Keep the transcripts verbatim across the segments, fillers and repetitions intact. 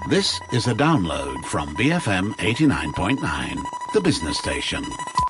This is a download from B F M eighty-nine point nine, the business station.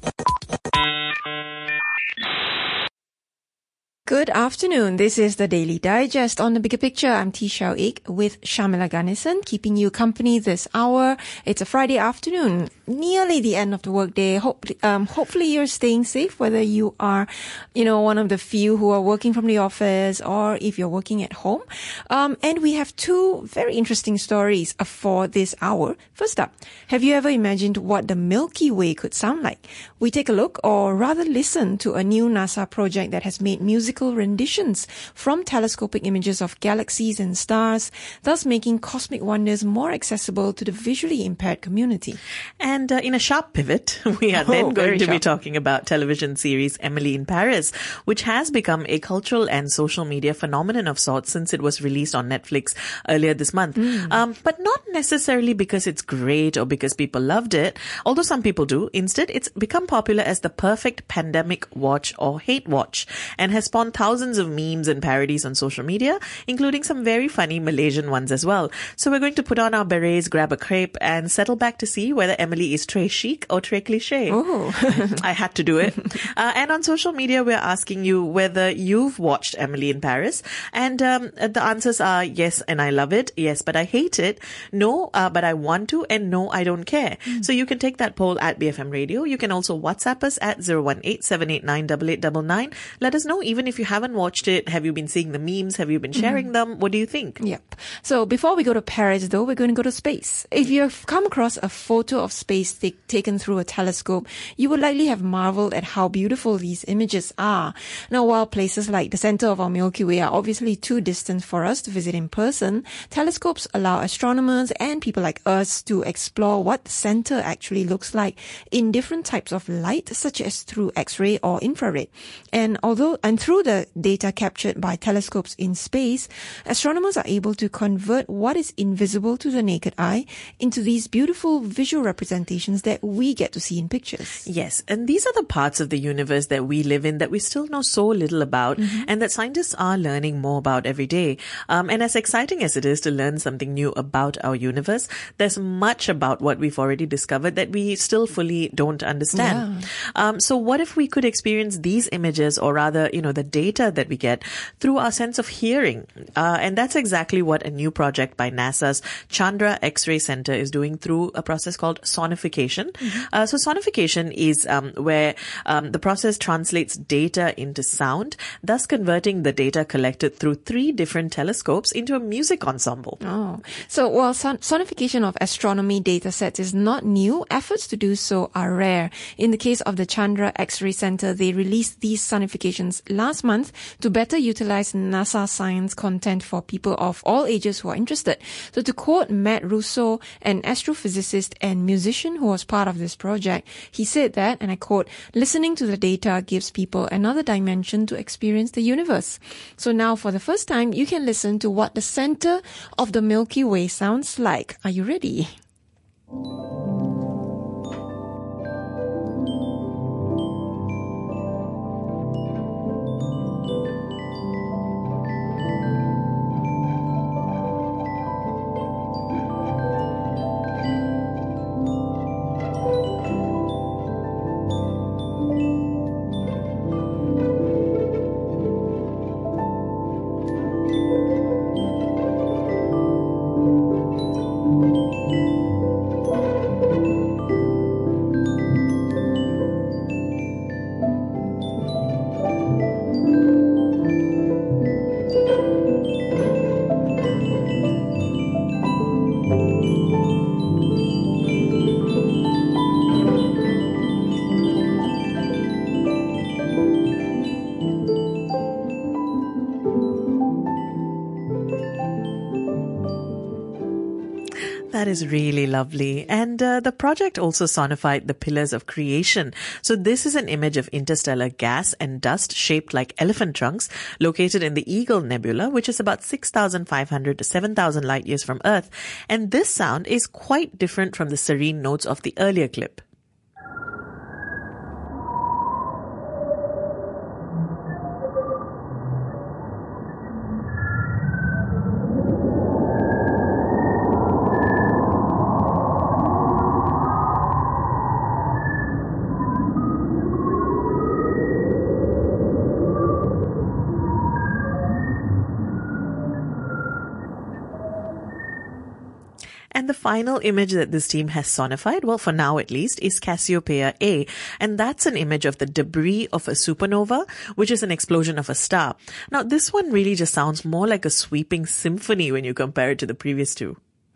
Good afternoon. This is the Daily Digest. On the Bigger Picture, I'm T. Shao Ik with Shamila Ganesan, keeping you company this hour. It's a Friday afternoon, nearly the end of the workday. Hope, um, hopefully you're staying safe, whether you are, you know, one of the few who are working from the office or if you're working at home. Um, and we have two very interesting stories for this hour. First up, have you ever imagined what the Milky Way could sound like? We take a look, or rather listen, to a new NASA project that has made music renditions from telescopic images of galaxies and stars, thus making cosmic wonders more accessible to the visually impaired community. And uh, in a sharp pivot, we are Oh, then going to sharp. be talking about television series Emily in Paris, which has become a cultural and social media phenomenon of sorts since it was released on Netflix earlier this month. Mm. Um, but not necessarily because it's great or because people loved it, although some people do. Instead, it's become popular as the perfect pandemic watch or hate watch, and has spawned thousands of memes and parodies on social media, including some very funny Malaysian ones as well. So we're going to put on our berets, grab a crepe, and settle back to see whether Emily is très chic or très cliché. Oh. I had to do it. Uh, and on social media, we're asking you whether you've watched Emily in Paris. And um, the answers are yes, and I love it. Yes, but I hate it. No, uh, but I want to. And no, I don't care. Mm. So you can take that poll at B F M Radio. You can also WhatsApp us at zero one eight, seven eight nine, eight eight nine nine. Let us know, even if you haven't watched it, have you been seeing the memes? Have you been sharing mm. them? What do you think? Yep. So before we go to Paris, though, we're going to go to space. If you've come across a photo of space t- taken through a telescope, you would likely have marveled at how beautiful these images are. Now, while places like the center of our Milky Way are obviously too distant for us to visit in person, telescopes allow astronomers and people like us to explore what the center actually looks like in different types of light, such as through X-ray or infrared. And although, and through the data captured by telescopes in space, astronomers are able to convert what is invisible to the naked eye into these beautiful visual representations that we get to see in pictures. Yes, and these are the parts of the universe that we live in that we still know so little about, mm-hmm. and that scientists are learning more about every day. Um, and as exciting as it is to learn something new about our universe, there's much about what we've already discovered that we still fully don't understand. Yeah. Um, so what if we could experience these images, or rather, you know, the data that we get through our sense of hearing? Uh, and that's exactly what a new project by NASA's Chandra X-ray Center is doing through a process called sonification. Mm-hmm. Uh, so sonification is um, where um, the process translates data into sound, thus converting the data collected through three different telescopes into a music ensemble. Oh, so while son- sonification of astronomy data sets is not new, efforts to do so are rare. In the case of the Chandra X-ray Center, they released these sonifications last month to better utilize NASA science content for people of all ages who are interested. So to quote Matt Russo, an astrophysicist and musician who was part of this project, he said that, and I quote, "Listening to the data gives people another dimension to experience the universe." So now for the first time, you can listen to what the center of the Milky Way sounds like. Are you ready? That is really lovely. And uh, the project also sonified the pillars of creation. So this is an image of interstellar gas and dust shaped like elephant trunks located in the Eagle Nebula, which is about six thousand five hundred to seven thousand light years from Earth. And this sound is quite different from the serene notes of the earlier clip. And the final image that this team has sonified, well, for now at least, is Cassiopeia A. And that's an image of the debris of a supernova, which is an explosion of a star. Now, this one really just sounds more like a sweeping symphony when you compare it to the previous two.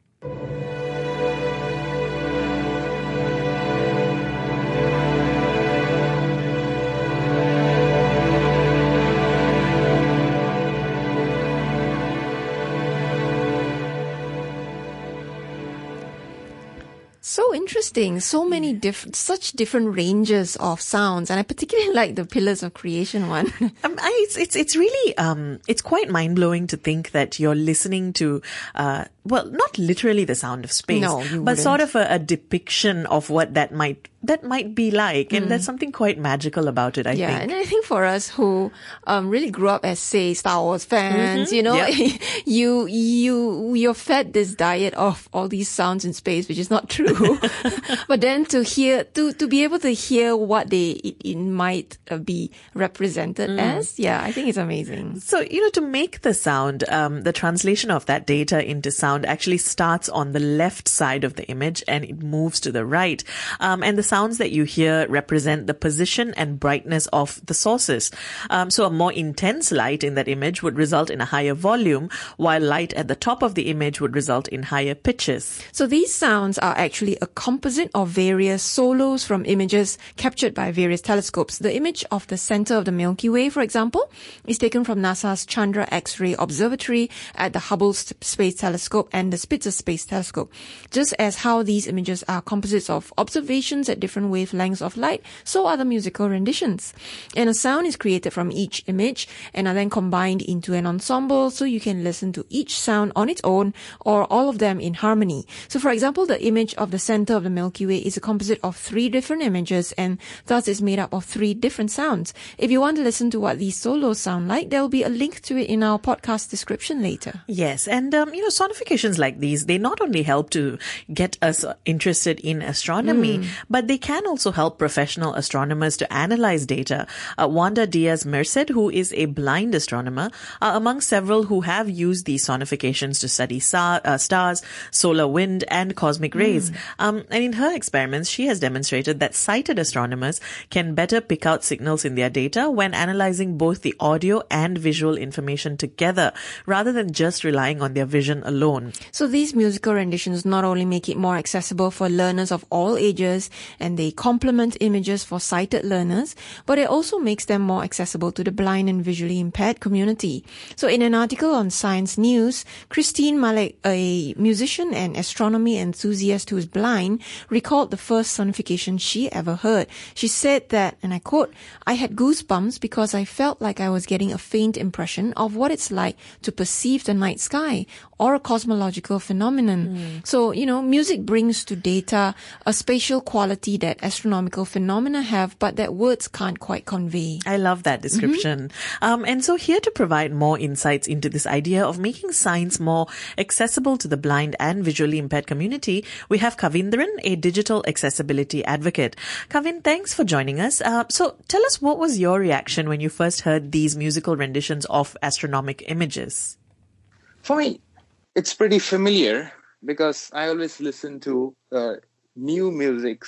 So interesting. So many different, such different ranges of sounds. And I particularly like the Pillars of Creation one. um, I, it's, it's, it's really, um, it's quite mind blowing to think that you're listening to, uh, well, not literally the sound of space, no, you but wouldn't. sort of a, a depiction of what that might, that might be like. And mm. there's something quite magical about it, I yeah, think. Yeah, and I think for us who, um, really grew up as, say, Star Wars fans, mm-hmm. you know, yep. you, you, you're fed this diet of all these sounds in space, which is not true. But then to hear, to, to be able to hear what they, it, it might be represented mm. as, yeah, I think it's amazing. So, you know, to make the sound, um, the translation of that data into sound actually starts on the left side of the image and it moves to the right. Um, and the sounds that you hear represent the position and brightness of the sources. Um, so a more intense light in that image would result in a higher volume, while light at the top of the image would result in higher pitches. So these sounds are actually a composite of various solos from images captured by various telescopes. The image of the center of the Milky Way, for example, is taken from NASA's Chandra X-ray Observatory at the Hubble Space Telescope and the Spitzer Space Telescope. Just as how these images are composites of observations at different wavelengths of light, so are the musical renditions. And a sound is created from each image and are then combined into an ensemble, so you can listen to each sound on its own or all of them in harmony. So for example, the image of the center of the Milky Way is a composite of three different images and thus is made up of three different sounds. If you want to listen to what these solos sound like, there will be a link to it in our podcast description later. Yes, and um, you know, sonifications like these, they not only help to get us interested in astronomy, mm. but they can also help professional astronomers to analyze data. Uh, Wanda Diaz Merced, who is a blind astronomer, are among several who have used these sonifications to study sa- uh, stars, solar wind, and cosmic rays. Mm. Um, and in her experiments, she has demonstrated that sighted astronomers can better pick out signals in their data when analyzing both the audio and visual information together, rather than just relying on their vision alone. So these musical renditions not only make it more accessible for learners of all ages, and they complement images for sighted learners, but it also makes them more accessible to the blind and visually impaired community. So in an article on Science News, Christine Malek, a musician and astronomy enthusiast who is blind, recalled the first sonification she ever heard. She said that, and I quote, "I had goosebumps because I felt like I was getting a faint impression of what it's like to perceive the night sky or a cosmological phenomenon." Mm. So, you know, music brings to data a spatial quality that astronomical phenomena have, but that words can't quite convey. I love that description. Mm-hmm. Um, and so here to provide more insights into this idea of making science more accessible to the blind and visually impaired community, we have Kavindran, a digital accessibility advocate. Kavin, thanks for joining us. Uh, so tell us, what was your reaction when you first heard these musical renditions of astronomic images? For me, it's pretty familiar because I always listen to uh, new music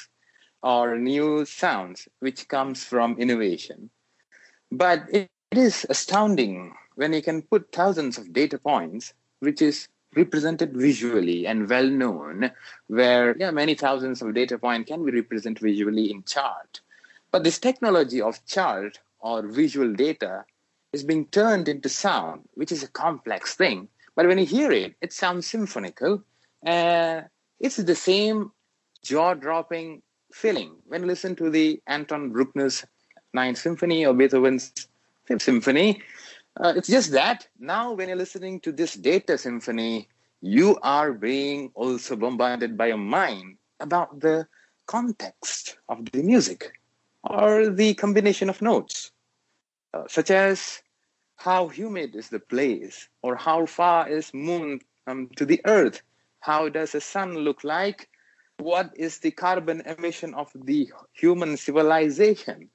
or new sounds which comes from innovation. But it, it is astounding when you can put thousands of data points, which is represented visually and well known, where yeah, many thousands of data points can be represented visually in chart. But this technology of chart or visual data is being turned into sound, which is a complex thing. But when you hear it, it sounds symphonical. Uh, it's the same jaw-dropping feeling when you listen to the Anton Bruckner's Ninth Symphony or Beethoven's Fifth Symphony. Uh, it's just that now when you're listening to this data symphony, you are being also bombarded by your mind about the context of the music or the combination of notes, uh, such as how humid is the place, or how far is moon um, to the earth, how does the sun look like, what is the carbon emission of the human civilization,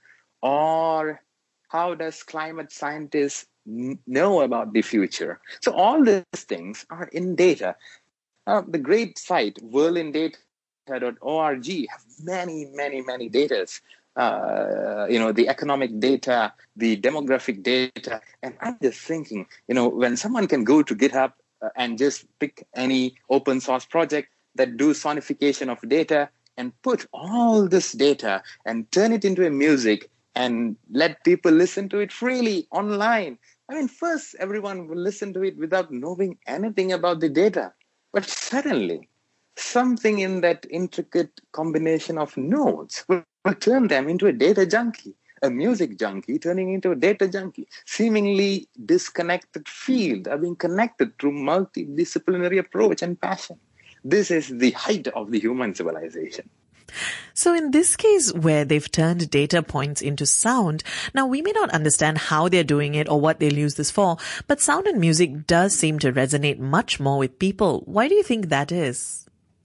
or how does climate scientists n- know about the future. So all these things are in data. Uh, the great site, whirling data dot org, have many, many, many datas. Uh, you know, the economic data, the demographic data. And I'm just thinking, you know, when someone can go to GitHub uh, and just pick any open source project that do sonification of data and put all this data and turn it into a music and let people listen to it freely online. I mean, first, everyone will listen to it without knowing anything about the data. But suddenly, something in that intricate combination of notes will, will turn them into a data junkie, a music junkie turning into a data junkie. Seemingly disconnected fields are being connected through multidisciplinary approach and passion. This is the height of the human civilization. So in this case where they've turned data points into sound, now we may not understand how they're doing it or what they'll use this for, but sound and music does seem to resonate much more with people. Why do you think that is?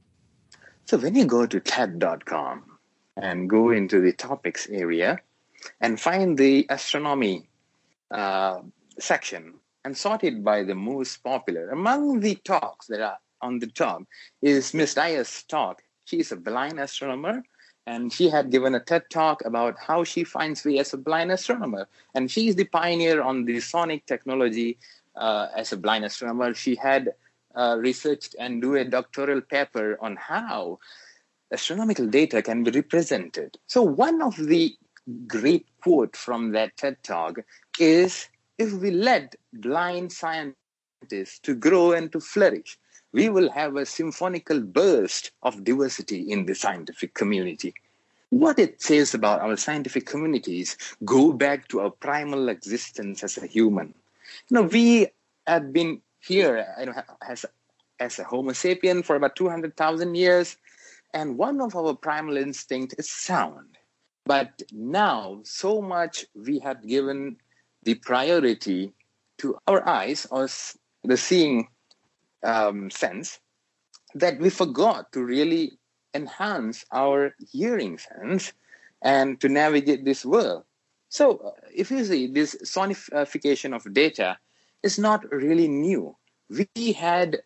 So when you go to T E D dot com and go into the topics area and find the astronomy uh, section and sort it by the most popular, among the talks that are on the top is Miss Dyer's talk. She's a blind astronomer, and she had given a TED talk about how she finds way as a blind astronomer. And she's the pioneer on the sonic technology uh, as a blind astronomer. She had uh, researched and do a doctoral paper on how astronomical data can be represented. So one of the great quote from that TED talk is, if we let blind scientists to grow and to flourish, we will have a symphonical burst of diversity in the scientific community. What it says about our scientific communities go back to our primal existence as a human. You know, we have been here you know, as, as a Homo sapien for about two hundred thousand years, and one of our primal instincts is sound. But now, so much we have given the priority to our eyes, or the seeing Um, sense, that we forgot to really enhance our hearing sense and to navigate this world. So uh, if you see, this sonification of data is not really new. We had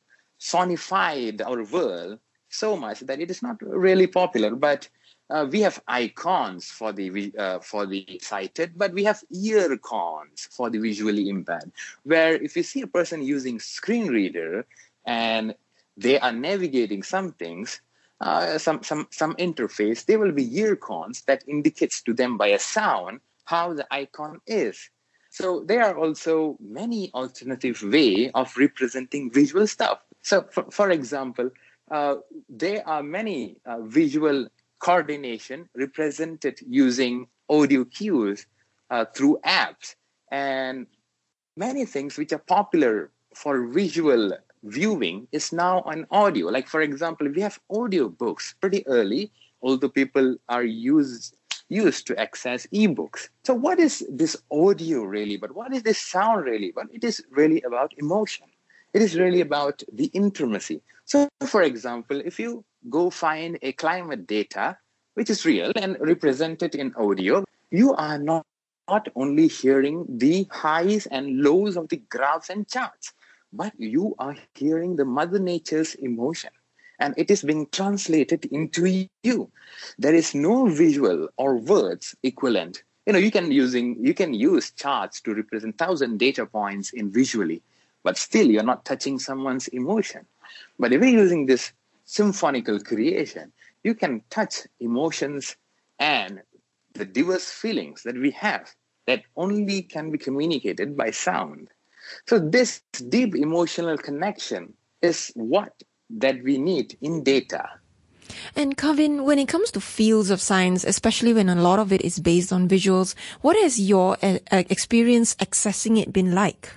sonified our world so much that it is not really popular, but uh, we have icons for the uh, for the sighted, but we have ear cons for the visually impaired, where if you see a person using screen reader and they are navigating some things, uh, some, some, some interface, there will be ear cons that indicates to them by a sound how the icon is. So there are also many alternative way of representing visual stuff. So for, for example, uh, there are many uh, visual coordination represented using audio cues uh, through apps, and many things which are popular for visual viewing is now on audio. Like, for example, we have audio books pretty early, although people are used used to access ebooks. So what is this audio really? But what is this sound really? But it is really about emotion. It is really about the intimacy. So, for example, if you go find a climate data, which is real and represented in audio, you are not, not only hearing the highs and lows of the graphs and charts, but you are hearing the Mother Nature's emotion, and it is being translated into you. There is no visual or words equivalent. You know, you can using you can use charts to represent thousand data points in visually, but still you're not touching someone's emotion. But if you're using this symphonical creation, you can touch emotions and the diverse feelings that we have that only can be communicated by sound. So this deep emotional connection is what that we need in data. And Kavin, when it comes to fields of science, especially when a lot of it is based on visuals, what has your uh, experience accessing it been like?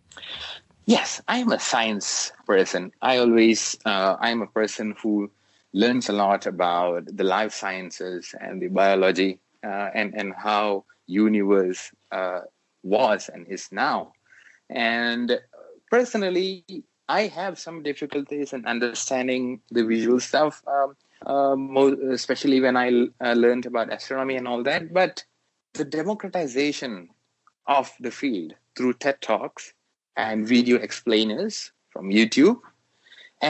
Yes, I'm a science person. I always, uh, I'm a person who learns a lot about the life sciences and the biology uh, and, and how universe uh, was and is now. And personally, I have some difficulties in understanding the visual stuff, um, uh, more, especially when I uh, learned about astronomy and all that. But the democratization of the field through TED Talks and video explainers from YouTube, and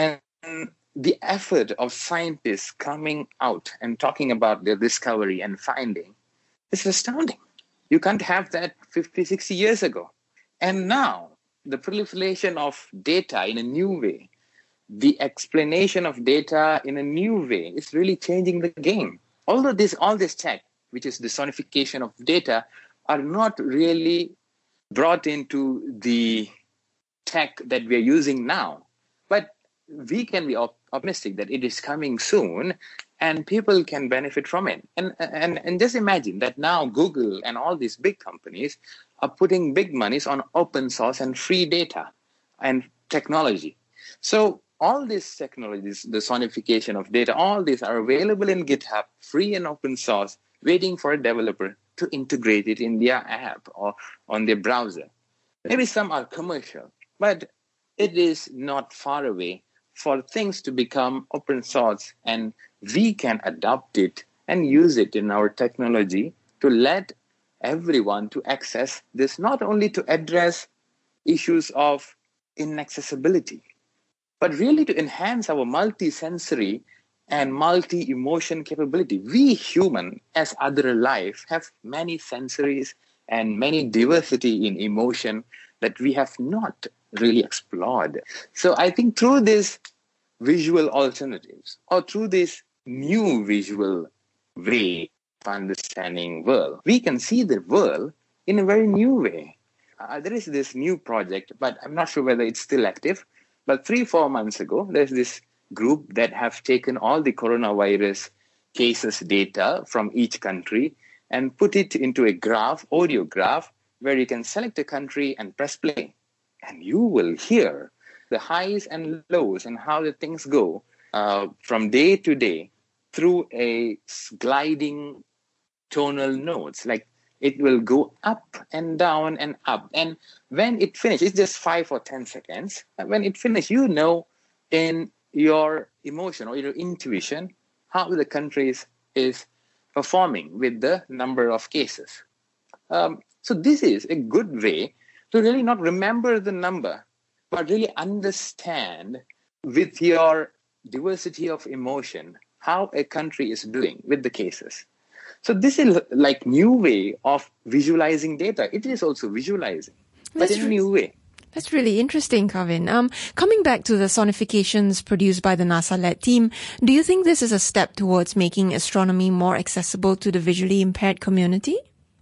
the effort of scientists coming out and talking about their discovery and finding is astounding. You can't have that fifty, sixty years ago. And now, the proliferation of data in a new way, the explanation of data in a new way is really changing the game. Although this, all this tech, which is the sonification of data, are not really brought into the tech that we are using now. But we can be op- optimistic that it is coming soon and people can benefit from it. And, and, and just imagine that now Google and all these big companies are putting big monies on open source and free data and technology. So all these technologies, the sonification of data, all these are available in GitHub, free and open source, waiting for a developer to integrate it in their app or on their browser. Maybe some are commercial, but it is not far away for things to become open source, and we can adopt it and use it in our technology to let everyone to access this, not only to address issues of inaccessibility, but really to enhance our multi-sensory and multi-emotion capability. We human, as other life, have many sensories and many diversity in emotion that we have not really explored. So I think through these visual alternatives or through this new visual way of understanding world, we can see the world in a very new way. Uh, there is this new project, but I'm not sure whether it's still active. But three, four months ago, there's this group that have taken all the coronavirus cases data from each country and put it into a graph, audio graph, where you can select a country and press play. And you will hear the highs and lows and how the things go uh, from day to day through a gliding tonal notes. Like it will go up and down and up. And when it finishes, it's just five or ten seconds. And when it finishes, you know in your emotion or your intuition how the country is, is performing with the number of cases. Um, so this is a good way to really not remember the number, but really understand with your diversity of emotion how a country is doing with the cases. So this is like new way of visualizing data. It is also visualizing, but in a new way. That's really interesting, Kavin. Um, coming back to the sonifications produced by the NASA-led team, do you think this is a step towards making astronomy more accessible to the visually impaired community?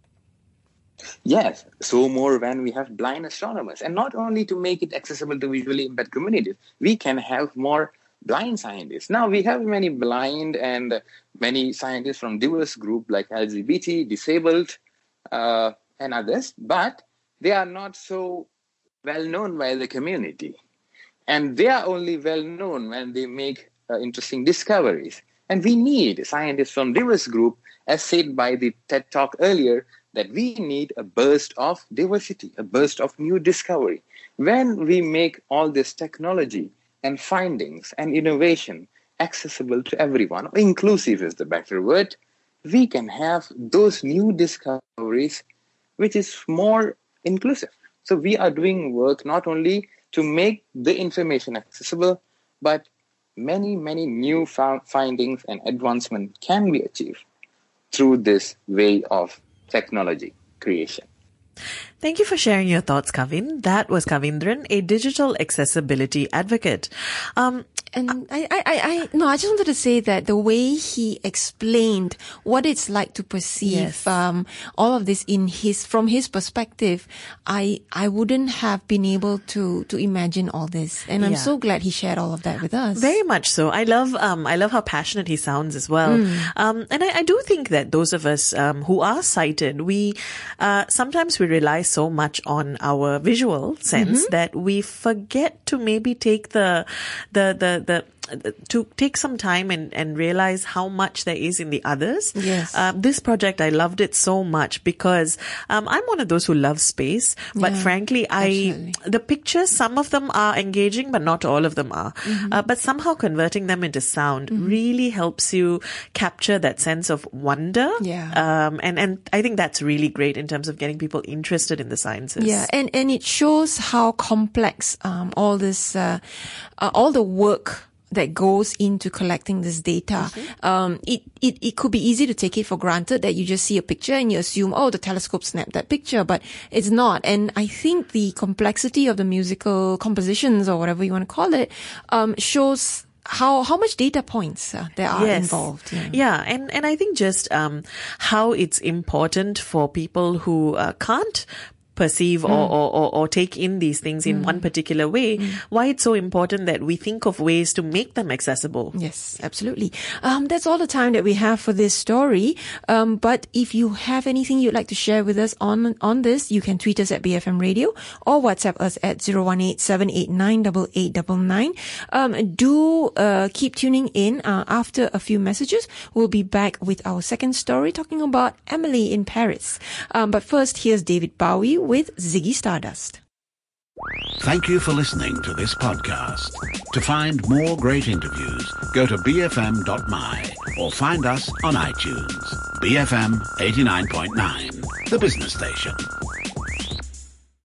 Yes, so more when we have blind astronomers. And not only to make it accessible to visually impaired communities, we can have more blind scientists. Now we have many blind and many scientists from diverse groups like L G B T, disabled, uh, and others, but they are not so well known by the community. And they are only well known when they make uh, interesting discoveries. And we need scientists from diverse group, as said by the TED Talk earlier, that we need a burst of diversity, a burst of new discovery. When we make all this technology and findings and innovation accessible to everyone, or inclusive is the better word, we can have those new discoveries, which is more inclusive. So we are doing work not only to make the information accessible, but many, many new found findings and advancement can be achieved through this way of technology creation. Thank you for sharing your thoughts, Kavin. That was Kavindran, a digital accessibility advocate. Um, And I, I, I, I, no, I just wanted to say that the way he explained what it's like to perceive, Yes. um, all of this in his, from his perspective, I, I wouldn't have been able to, to imagine all this. And I'm Yeah. so glad he shared all of that with us. Very much so. I love, um, I love how passionate he sounds as well. Mm. Um, and I, I do think that those of us, um, who are sighted, we, uh, sometimes we rely so much on our visual sense Mm-hmm. that we forget to maybe take the, the, the, the, to take some time and, and realize how much there is in the others. Yes. Um, this project, I loved it so much because um, I'm one of those who love space. But Yeah, frankly, I absolutely. the pictures, some of them are engaging, but not all of them are. Mm-hmm. Uh, but somehow converting them into sound really helps you capture that sense of wonder. Yeah. Um, and, and I think that's really great in terms of getting people interested in the sciences. Yeah, and, and it shows how complex um, all this, uh, uh, all the work that goes into collecting this data. Mm-hmm. Um, it, it, it could be easy to take it for granted that you just see a picture and you assume, oh, the telescope snapped that picture, but it's not. And I think the complexity of the musical compositions or whatever you want to call it, um, shows how how much data points uh, there are yes. involved. Yeah, yeah. and and I think just um how it's important for people who uh, can't perceive mm. or, or, or take in these things in mm. one particular way, mm. why it's so important that we think of ways to make them accessible. Yes, absolutely. Um, that's all the time that we have for this story. Um, but if you have anything you'd like to share with us on on this, you can tweet us at B F M Radio or WhatsApp us at zero one eight seven eight nine eight eight nine nine. Um, do uh, keep tuning in. Uh, after a few messages, we'll be back with our second story talking about Emily in Paris. Um, but first, here's David Bowie with Ziggy Stardust. Thank you for listening to this podcast. To find more great interviews, go to b f m dot m y or find us on iTunes. B F M eighty-nine point nine, the business station.